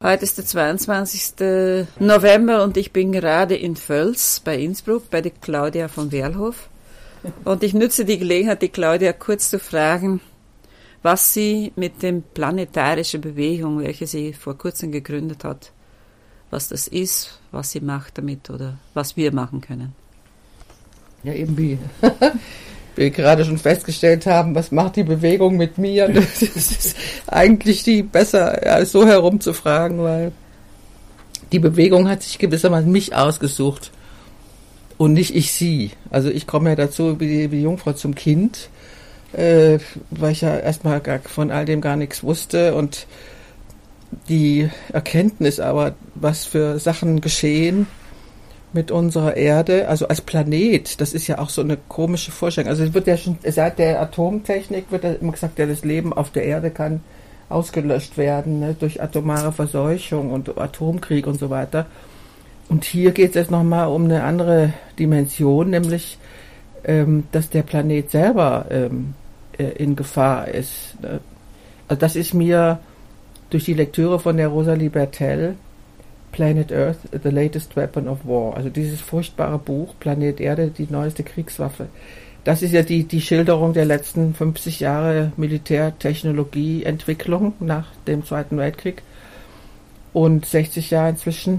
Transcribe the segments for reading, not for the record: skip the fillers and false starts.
Heute ist der 22. November und ich bin gerade in Völs bei Innsbruck bei der Claudia von Werlhof. Und ich nutze die Gelegenheit, die Claudia kurz zu fragen, was sie mit dem Planetarische Bewegung, welche sie vor kurzem gegründet hat, was das ist, was sie macht damit oder was wir machen können. Ja, eben wie wir gerade schon festgestellt haben, was macht die Bewegung mit mir? Das ist eigentlich die besser, so herumzufragen, weil die Bewegung hat sich gewissermaßen mich ausgesucht und nicht ich sie. Also ich komme ja dazu wie die Jungfrau zum Kind, weil ich ja erstmal von all dem gar nichts wusste und die Erkenntnis aber, was für Sachen geschehen mit unserer Erde, also als Planet, das ist ja auch so eine komische Vorstellung. Also es wird ja schon seit der Atomtechnik wird ja immer gesagt, ja, das Leben auf der Erde kann ausgelöscht werden, ne, durch atomare Verseuchung und Atomkrieg und so weiter. Und hier geht es jetzt nochmal um eine andere Dimension, nämlich, dass der Planet selber in Gefahr ist. Also das ist mir durch die Lektüre von der Rosalie Bertell, Planet Earth, The Latest Weapon of War, also dieses furchtbare Buch, Planet Erde, die neueste Kriegswaffe. Das ist ja die Schilderung der letzten 50 Jahre Militärtechnologieentwicklung nach dem Zweiten Weltkrieg und 60 Jahre inzwischen.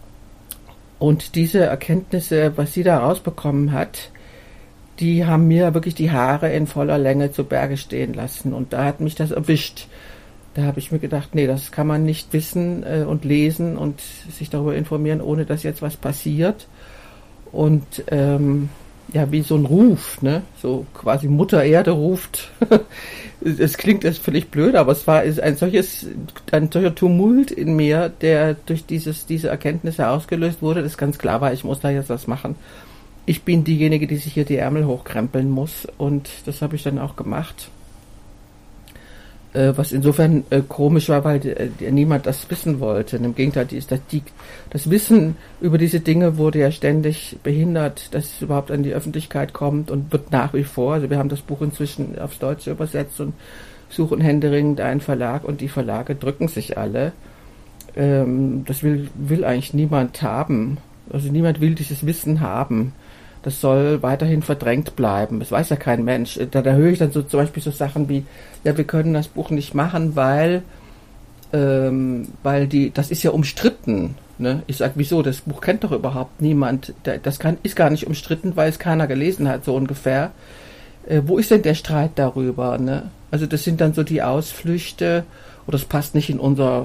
Und diese Erkenntnisse, was sie da rausbekommen hat, die haben mir wirklich die Haare in voller Länge zu Berge stehen lassen. Und da hat mich das erwischt. Da habe ich mir gedacht, nee, das kann man nicht wissen und lesen und sich darüber informieren, ohne dass jetzt was passiert. Und ja, wie so ein Ruf, ne? So quasi Mutter Erde ruft. Es klingt jetzt völlig blöd, aber es war ein solcher Tumult in mir, der durch diese Erkenntnisse ausgelöst wurde, dass ganz klar war, ich muss da jetzt was machen. Ich bin diejenige, die sich hier die Ärmel hochkrempeln muss und das habe ich dann auch gemacht. Was insofern komisch war, weil niemand das wissen wollte. Und im Gegenteil, das Wissen über diese Dinge wurde ja ständig behindert, dass es überhaupt an die Öffentlichkeit kommt und wird nach wie vor. Also wir haben das Buch inzwischen aufs Deutsche übersetzt und suchen händeringend einen Verlag und die Verlage drücken sich alle. Das will eigentlich niemand haben. Also niemand will dieses Wissen haben. Das soll weiterhin verdrängt bleiben. Das weiß ja kein Mensch. Da höre ich dann so zum Beispiel so Sachen wie, ja, wir können das Buch nicht machen, weil das ist ja umstritten. Ne? Ich sage, wieso? Das Buch kennt doch überhaupt niemand. Ist gar nicht umstritten, weil es keiner gelesen hat, so ungefähr. Wo ist denn der Streit darüber? Ne? Also das sind dann so die Ausflüchte, oder das passt nicht in unser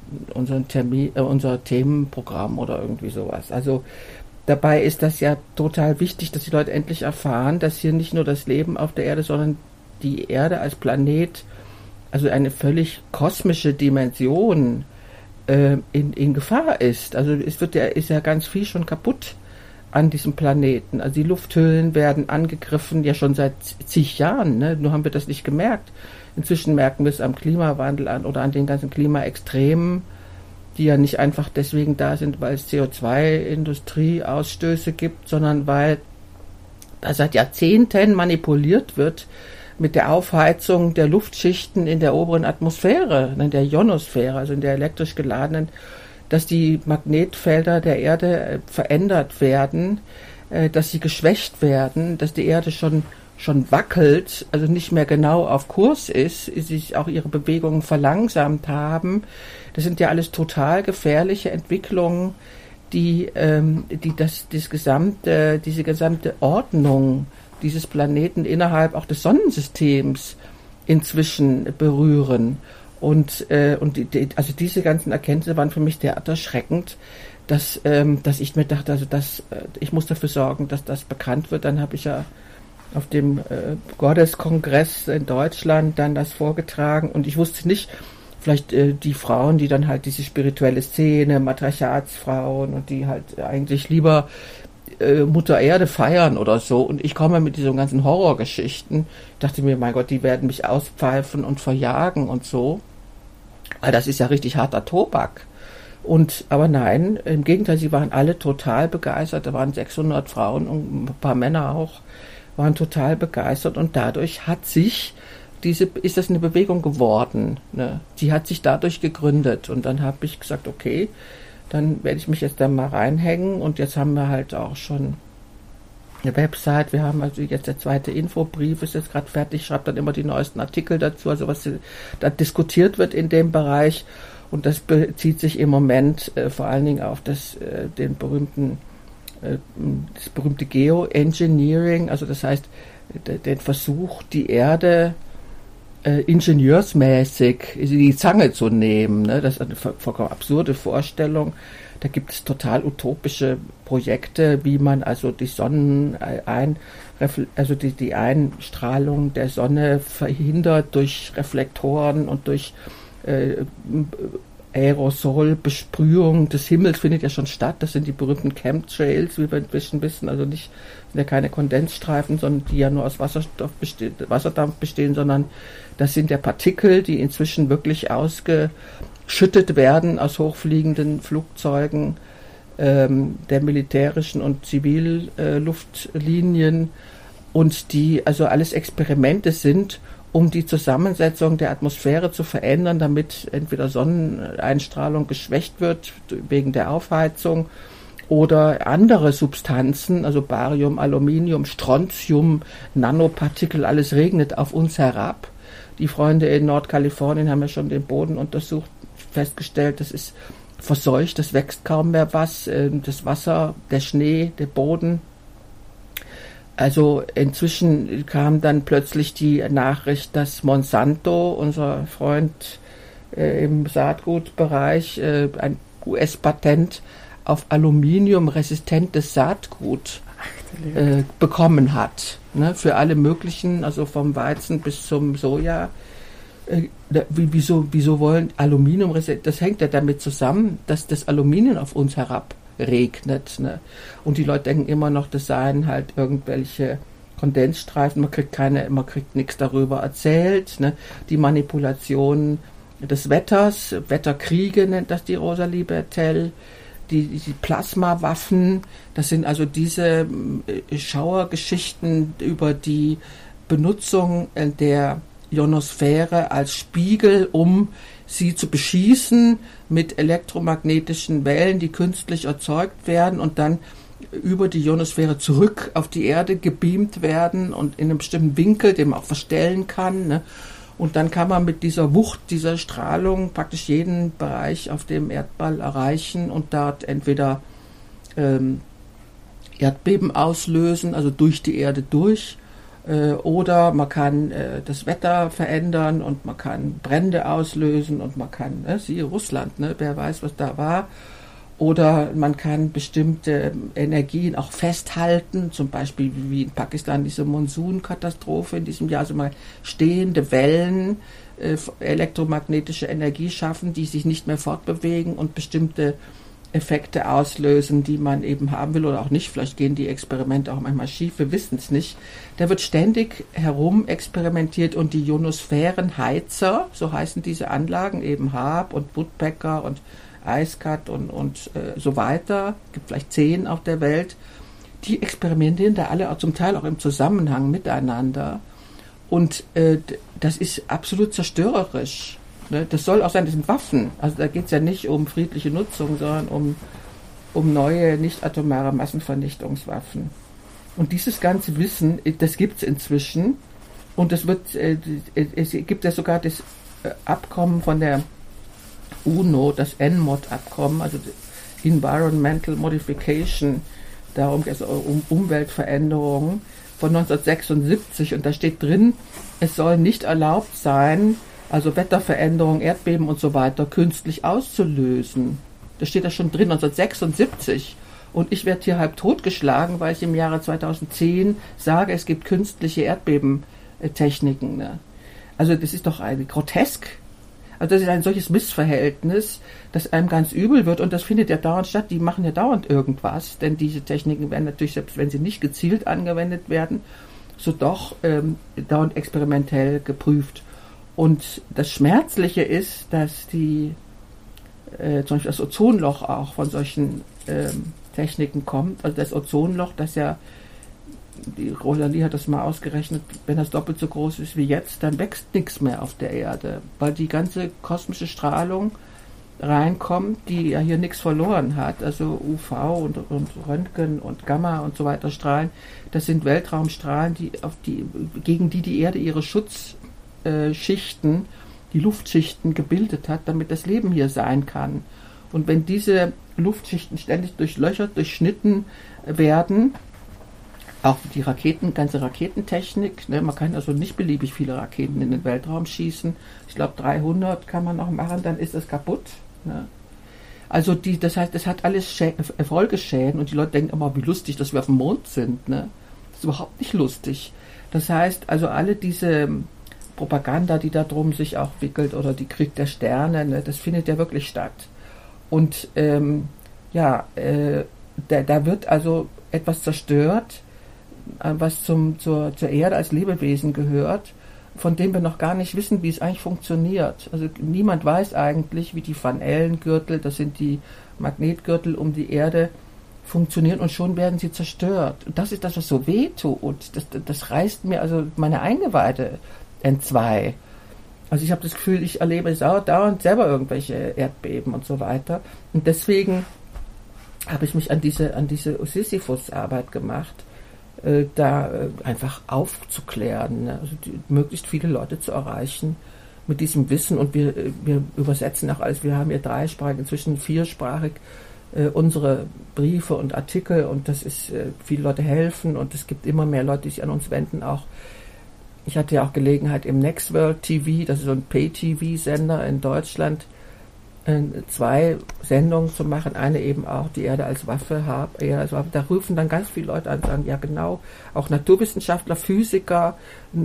Themenprogramm oder irgendwie sowas. Also dabei ist das ja total wichtig, dass die Leute endlich erfahren, dass hier nicht nur das Leben auf der Erde, sondern die Erde als Planet, also eine völlig kosmische Dimension in Gefahr ist. Also ist ja ganz viel schon kaputt an diesem Planeten. Also die Lufthüllen werden angegriffen, ja schon seit zig Jahren, ne? Nur haben wir das nicht gemerkt. Inzwischen merken wir es am Klimawandel an oder an den ganzen Klimaextremen, die ja nicht einfach deswegen da sind, weil es CO2-Industrieausstöße gibt, sondern weil da seit Jahrzehnten manipuliert wird mit der Aufheizung der Luftschichten in der oberen Atmosphäre, in der Ionosphäre, also in der elektrisch geladenen, dass die Magnetfelder der Erde verändert werden, dass sie geschwächt werden, dass die Erde schon wackelt, also nicht mehr genau auf Kurs ist, sich auch ihre Bewegungen verlangsamt haben. Das sind ja alles total gefährliche Entwicklungen, die diese gesamte Ordnung dieses Planeten innerhalb auch des Sonnensystems inzwischen berühren. Also diese ganzen Erkenntnisse waren für mich derart erschreckend, dass ich mir dachte, also ich muss dafür sorgen, dass das bekannt wird. Dann habe ich ja auf dem Goddess-Kongress in Deutschland dann das vorgetragen und ich wusste nicht, vielleicht die Frauen, die dann halt diese spirituelle Szene, Matriarchatsfrauen und die halt eigentlich lieber Mutter Erde feiern oder so und ich komme mit diesen ganzen Horrorgeschichten, dachte mir, mein Gott, die werden mich auspfeifen und verjagen und so, weil das ist ja richtig harter Tobak. Aber nein, im Gegenteil, sie waren alle total begeistert, da waren 600 Frauen und ein paar Männer auch, waren total begeistert und dadurch hat sich ist das eine Bewegung geworden. Ne? Die hat sich dadurch gegründet. Und dann habe ich gesagt, okay, dann werde ich mich jetzt da mal reinhängen. Und jetzt haben wir halt auch schon eine Website. Wir haben also jetzt der zweite Infobrief, ist jetzt gerade fertig, schreibt dann immer die neuesten Artikel dazu, also was da diskutiert wird in dem Bereich. Und das bezieht sich im Moment vor allen Dingen auf das berühmte Geoengineering, also das heißt den Versuch, die Erde ingenieursmäßig in die Zange zu nehmen. Ne? Das ist eine vollkommen absurde Vorstellung. Da gibt es total utopische Projekte, wie man also die die Einstrahlung der Sonne verhindert durch Reflektoren und durch Aerosolbesprühung des Himmels findet ja schon statt. Das sind die berühmten Chemtrails, wie wir inzwischen wissen. Also sind ja keine Kondensstreifen, sondern die ja nur aus Wasserdampf bestehen, sondern das sind ja Partikel, die inzwischen wirklich ausgeschüttet werden aus hochfliegenden Flugzeugen der militärischen und Zivilluftlinien und die also alles Experimente sind, um die Zusammensetzung der Atmosphäre zu verändern, damit entweder Sonneneinstrahlung geschwächt wird wegen der Aufheizung oder andere Substanzen, also Barium, Aluminium, Strontium, Nanopartikel, alles regnet auf uns herab. Die Freunde in Nordkalifornien haben ja schon den Boden untersucht, festgestellt, das ist verseucht, das wächst kaum mehr was, das Wasser, der Schnee, der Boden. Also inzwischen kam dann plötzlich die Nachricht, dass Monsanto, unser Freund im Saatgutbereich, ein US-Patent auf aluminiumresistentes Saatgut bekommen hat. Ne, für alle möglichen, also vom Weizen bis zum Soja. Wieso wollen Aluminiumresistent? Das hängt ja damit zusammen, dass das Aluminium auf uns herabregnet. Ne? Und die Leute denken immer noch, das seien halt irgendwelche Kondensstreifen. Man kriegt nichts darüber erzählt. Ne? Die Manipulation des Wetters, Wetterkriege nennt das die Rosalie Bertell. Die Plasmawaffen, das sind also diese Schauergeschichten über die Benutzung der Ionosphäre als Spiegel, um sie zu beschießen mit elektromagnetischen Wellen, die künstlich erzeugt werden und dann über die Ionosphäre zurück auf die Erde gebeamt werden und in einem bestimmten Winkel, den man auch verstellen kann. Ne? Und dann kann man mit dieser Wucht, dieser Strahlung praktisch jeden Bereich auf dem Erdball erreichen und dort entweder Erdbeben auslösen, also durch die Erde durch, oder man kann das Wetter verändern und man kann Brände auslösen und man kann, siehe Russland, ne, wer weiß, was da war, oder man kann bestimmte Energien auch festhalten, zum Beispiel wie in Pakistan diese Monsunkatastrophe in diesem Jahr, also mal stehende Wellen, elektromagnetische Energie schaffen, die sich nicht mehr fortbewegen und bestimmte Effekte auslösen, die man eben haben will oder auch nicht. Vielleicht gehen die Experimente auch manchmal schief, wir wissen es nicht. Da wird ständig herum experimentiert und die Ionosphärenheizer, so heißen diese Anlagen, eben HAARP und Woodpecker und IceCat und so weiter, gibt vielleicht 10 auf der Welt, die experimentieren da alle auch zum Teil auch im Zusammenhang miteinander und das ist absolut zerstörerisch. Ne? Das soll auch sein, das sind Waffen, also da geht es ja nicht um friedliche Nutzung, sondern um neue nicht-atomare Massenvernichtungswaffen. Und dieses ganze Wissen, das gibt es inzwischen und es gibt ja sogar das Abkommen von der UNO, das ENMOD-Abkommen, also Environmental Modification, darum geht es um Umweltveränderungen von 1976 und da steht drin, es soll nicht erlaubt sein, also Wetterveränderungen, Erdbeben und so weiter, künstlich auszulösen. Da steht das schon drin, 1976. Und ich werde hier halb totgeschlagen, weil ich im Jahre 2010 sage, es gibt künstliche Erdbebentechniken. Ne? Also das ist doch grotesk. Also das ist ein solches Missverhältnis, dass einem ganz übel wird und das findet ja dauernd statt. Die machen ja dauernd irgendwas, denn diese Techniken werden natürlich, selbst wenn sie nicht gezielt angewendet werden, so doch dauernd experimentell geprüft. Und das Schmerzliche ist, dass zum Beispiel das Ozonloch auch von solchen Techniken kommt. Also das Ozonloch, das ja die Rosalie hat das mal ausgerechnet, wenn das doppelt so groß ist wie jetzt, dann wächst nichts mehr auf der Erde, weil die ganze kosmische Strahlung reinkommt, die ja hier nichts verloren hat, also UV und Röntgen und Gamma und so weiter Strahlen, das sind Weltraumstrahlen, gegen die Erde ihre Schutzschichten, die Luftschichten gebildet hat, damit das Leben hier sein kann. Und wenn diese Luftschichten ständig durchlöchert, durchschnitten werden, auch die ganze Raketentechnik, ne, man kann also nicht beliebig viele Raketen in den Weltraum schießen. Ich glaube 300 kann man noch machen, dann ist es kaputt. Ne. Also das heißt, es hat alles Folgeschäden und die Leute denken immer, wie lustig, dass wir auf dem Mond sind. Ne. Das ist überhaupt nicht lustig. Das heißt, also alle diese Propaganda, die da drum sich auch wickelt oder die Krieg der Sterne, ne, das findet ja wirklich statt. Und da wird also etwas zerstört, was zur Erde als Lebewesen gehört, von dem wir noch gar nicht wissen, wie es eigentlich funktioniert. Also niemand weiß eigentlich, wie die Van Allen-Gürtel, das sind die Magnetgürtel um die Erde, funktionieren und schon werden sie zerstört. Und das ist das, was so weh tut. Das reißt mir also meine Eingeweide entzwei. Also ich habe das Gefühl, ich erlebe dauernd selber irgendwelche Erdbeben und so weiter. Und deswegen habe ich mich an diese Sisyphus-Arbeit gemacht, da einfach aufzuklären, ne? Also möglichst viele Leute zu erreichen mit diesem Wissen. Und wir übersetzen auch alles. Wir haben ja dreisprachig, inzwischen viersprachig unsere Briefe und Artikel. Und das ist, viele Leute helfen und es gibt immer mehr Leute, die sich an uns wenden. Auch ich hatte ja auch Gelegenheit im Next World TV, das ist so ein Pay-TV-Sender in Deutschland, 2 Sendungen zu machen, eine eben auch die Erde als Waffe, da rufen dann ganz viele Leute an und sagen, ja genau, auch Naturwissenschaftler, Physiker,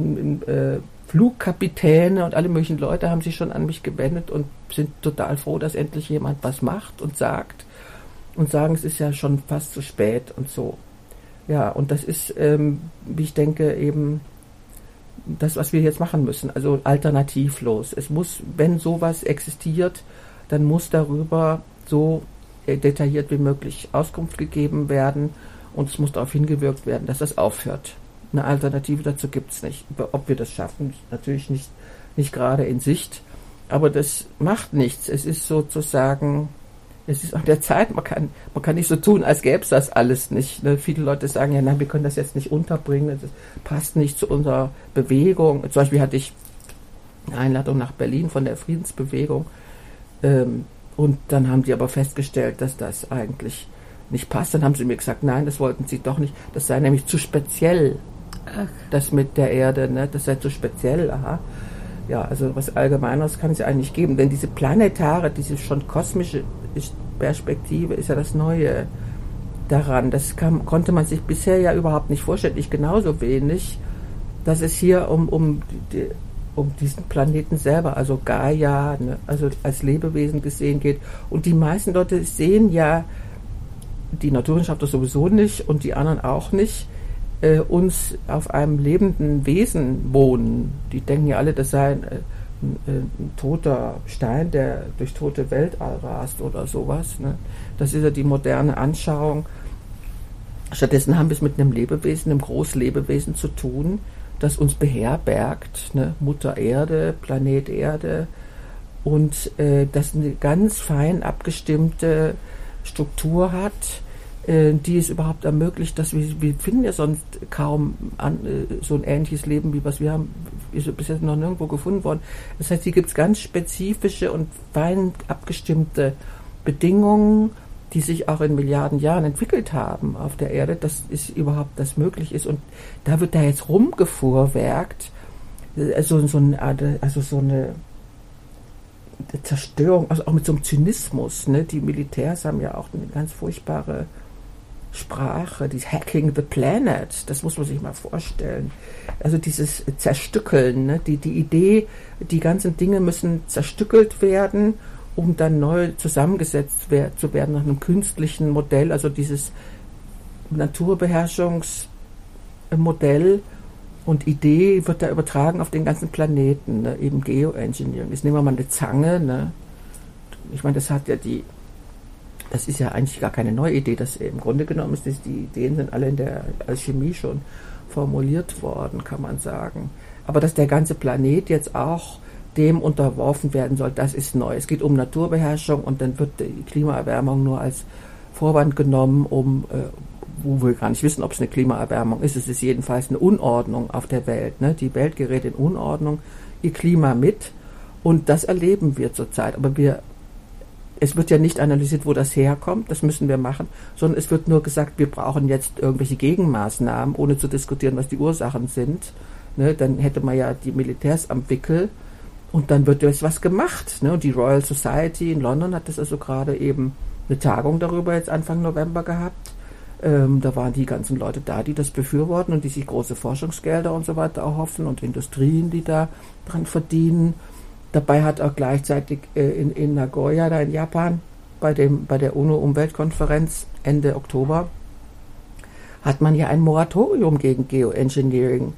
Flugkapitäne und alle möglichen Leute haben sich schon an mich gewendet und sind total froh, dass endlich jemand was macht und sagt und sagen, es ist ja schon fast zu spät und so. Ja, und das ist, wie ich denke, eben das, was wir jetzt machen müssen, also alternativlos. Es muss, wenn sowas existiert, dann muss darüber so detailliert wie möglich Auskunft gegeben werden und es muss darauf hingewirkt werden, dass das aufhört. Eine Alternative dazu gibt es nicht. Ob wir das schaffen, ist natürlich nicht gerade in Sicht, aber das macht nichts. Es ist sozusagen, es ist an der Zeit, man kann nicht so tun, als gäbe es das alles nicht. Ne? Viele Leute sagen, ja nein, wir können das jetzt nicht unterbringen, das passt nicht zu unserer Bewegung. Zum Beispiel hatte ich eine Einladung nach Berlin von der Friedensbewegung, und dann haben die aber festgestellt, dass das eigentlich nicht passt. Dann haben sie mir gesagt, nein, das wollten sie doch nicht. Das sei nämlich zu speziell. Ach. Das mit der Erde, ne? Das sei zu speziell. Aha. Ja, also was Allgemeineres kann es ja eigentlich geben. Denn diese planetare, diese schon kosmische Perspektive ist ja das Neue daran. Das konnte man sich bisher ja überhaupt nicht vorstellen. Ich genauso wenig, dass es hier um diesen Planeten selber, also Gaia, ne, also als Lebewesen gesehen geht. Und die meisten Leute sehen ja, die Naturwissenschaftler sowieso nicht und die anderen auch nicht, uns auf einem lebenden Wesen wohnen. Die denken ja alle, das sei ein toter Stein, der durch tote Weltall rast oder sowas. Ne. Das ist ja die moderne Anschauung. Stattdessen haben wir es mit einem Lebewesen, einem Großlebewesen zu tun, das uns beherbergt, ne? Mutter Erde, Planet Erde, und das eine ganz fein abgestimmte Struktur hat, die es überhaupt ermöglicht, dass wir finden ja sonst kaum so ein ähnliches Leben, wie was wir haben, ist bis jetzt noch nirgendwo gefunden worden. Das heißt, hier gibt es ganz spezifische und fein abgestimmte Bedingungen, die sich auch in Milliarden Jahren entwickelt haben auf der Erde, dass es überhaupt das möglich ist. Und da wird da jetzt rumgefuhrwerkt, so eine Zerstörung, also auch mit so einem Zynismus. Ne? Die Militärs haben ja auch eine ganz furchtbare Sprache, die Hacking the Planet, das muss man sich mal vorstellen. Also dieses Zerstückeln, ne? Die Idee, die ganzen Dinge müssen zerstückelt werden, um dann neu zusammengesetzt zu werden nach einem künstlichen Modell, also dieses Naturbeherrschungsmodell und Idee wird da übertragen auf den ganzen Planeten, ne? Eben Geoengineering. Jetzt nehmen wir mal eine Zange, ne? Ich meine, das hat ja die das ist ja eigentlich gar keine neue Idee. Das im Grunde genommen ist die Ideen sind alle in der Alchemie schon formuliert worden, kann man sagen. Aber dass der ganze Planet jetzt auch dem unterworfen werden soll, das ist neu. Es geht um Naturbeherrschung und dann wird die Klimaerwärmung nur als Vorwand genommen, wo wir gar nicht wissen, ob es eine Klimaerwärmung ist. Es ist jedenfalls eine Unordnung auf der Welt. Ne? Die Welt gerät in Unordnung, ihr Klima mit und das erleben wir zurzeit. Aber es wird ja nicht analysiert, wo das herkommt, das müssen wir machen, sondern es wird nur gesagt, wir brauchen jetzt irgendwelche Gegenmaßnahmen, ohne zu diskutieren, was die Ursachen sind. Ne? Dann hätte man ja die Militärs am Wickel und dann wird jetzt was gemacht. Ne? Und die Royal Society in London hat das also gerade eben eine Tagung darüber jetzt Anfang November gehabt. Da waren die ganzen Leute da, die das befürworten und die sich große Forschungsgelder und so weiter erhoffen und Industrien, die da dran verdienen. Dabei hat auch gleichzeitig in Nagoya, da in Japan, bei der UNO-Umweltkonferenz Ende Oktober, hat man ja ein Moratorium gegen Geoengineering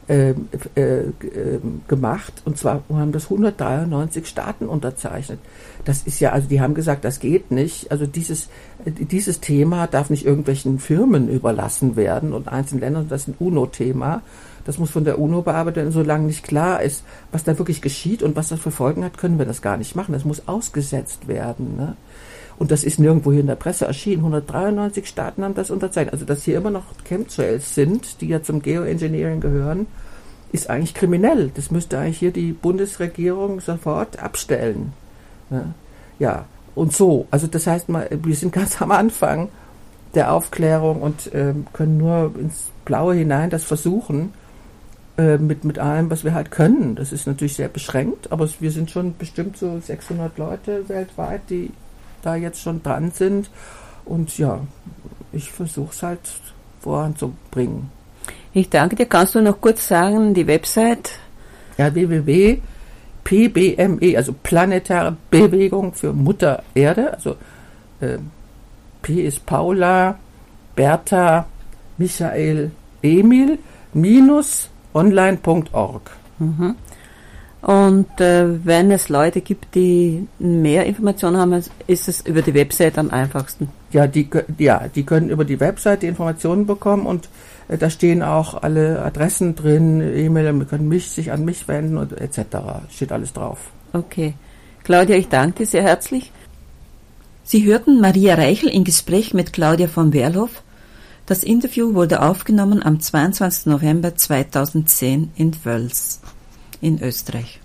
gemacht. Und zwar haben das 193 Staaten unterzeichnet. Das ist ja, also die haben gesagt, das geht nicht. Also dieses Thema darf nicht irgendwelchen Firmen überlassen werden und einzelnen Ländern. Das ist ein UNO-Thema. Das muss von der UNO bearbeitet werden. Solange nicht klar ist, was da wirklich geschieht und was das für Folgen hat, können wir das gar nicht machen. Das muss ausgesetzt werden. Ne? Und das ist nirgendwo hier in der Presse erschienen. 193 Staaten haben das unterzeichnet. Also, dass hier immer noch Chemtrails sind, die ja zum Geoengineering gehören, ist eigentlich kriminell. Das müsste eigentlich hier die Bundesregierung sofort abstellen. Ne? Ja, und so. Also, das heißt mal, wir sind ganz am Anfang der Aufklärung und können nur ins Blaue hinein das versuchen, mit allem, was wir halt können. Das ist natürlich sehr beschränkt, aber wir sind schon bestimmt so 600 Leute weltweit, die da jetzt schon dran sind. Und ja, ich versuche es halt voranzubringen. Ich danke dir. Kannst du noch kurz sagen, die Website? Ja, www.pbme, also Planetare Bewegung für Mutter Erde, also P ist Paula, Bertha, Michael, Emil, -online.org. Mhm. Und wenn es Leute gibt, die mehr Informationen haben, ist es über die Website am einfachsten? Ja, die können über die Website die Informationen bekommen und da stehen auch alle Adressen drin, E-Mail, wir können sich an mich wenden und etc. Steht alles drauf. Okay. Claudia, ich danke dir sehr herzlich. Sie hörten Maria Reichel im Gespräch mit Claudia von Werlhof. Das Interview wurde aufgenommen am 22. November 2010 in Völs in Österreich.